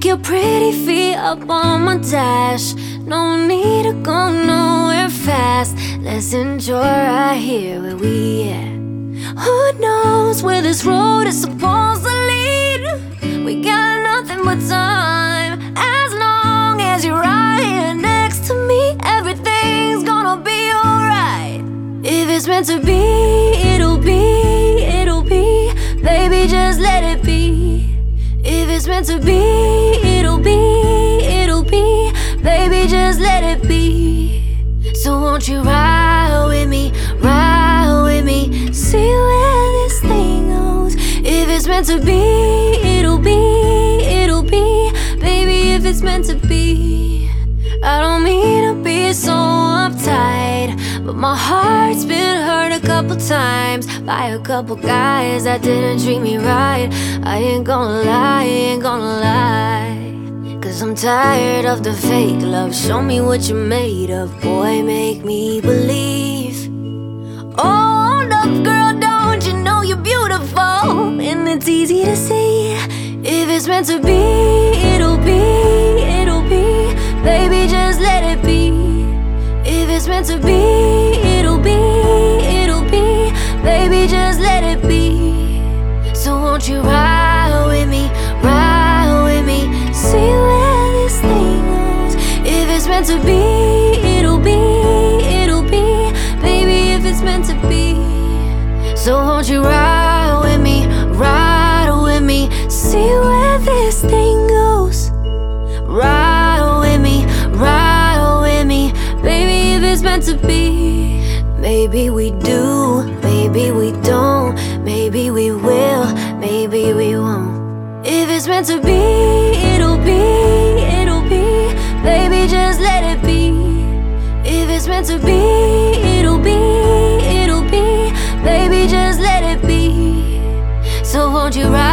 Take your pretty feet up on my dash. No need to go nowhere fast. Let's enjoy right here where we at. Who knows where this road is supposed to lead? We got nothing but time. As long as you're right here next to me, everything's gonna be alright. If it's meant to be, it'll be, it'll be. Baby, just let it be. If it's meant to be, it'll be, it'll be. Baby, just let it be. So won't you ride with me, ride with me, see where this thing goes. If it's meant to be, it'll be, it'll be. Baby, if it's meant to be. I don't mean to be so uptight, but my heart's been hurt a couple times by a couple guys that didn't treat me right. I ain't gonna lie, ain't gonna lie, 'cause I'm tired of the fake love. Show me what you're made of, boy, make me believe. Oh, look, girl, don't you know you're beautiful? And it's easy to see. If it's meant to be, it'll be, it'll be. Baby, just let it be. If it's meant to be, it'll be, it'll be. Baby, just let it be. So won't you ride with me, ride with me, see where this thing goes. If it's meant to be, it'll be, it'll be. Baby, if it's meant to be. So won't you ride with me, see where this thing goes. Ride with me, baby, if it's meant to be. Maybe we do, maybe we don't, maybe we will, maybe we won't. If it's meant to be, it'll be, it'll be. Baby, just let it be. If it's meant to be, it'll be, it'll be. Baby, just let it be. So won't you ride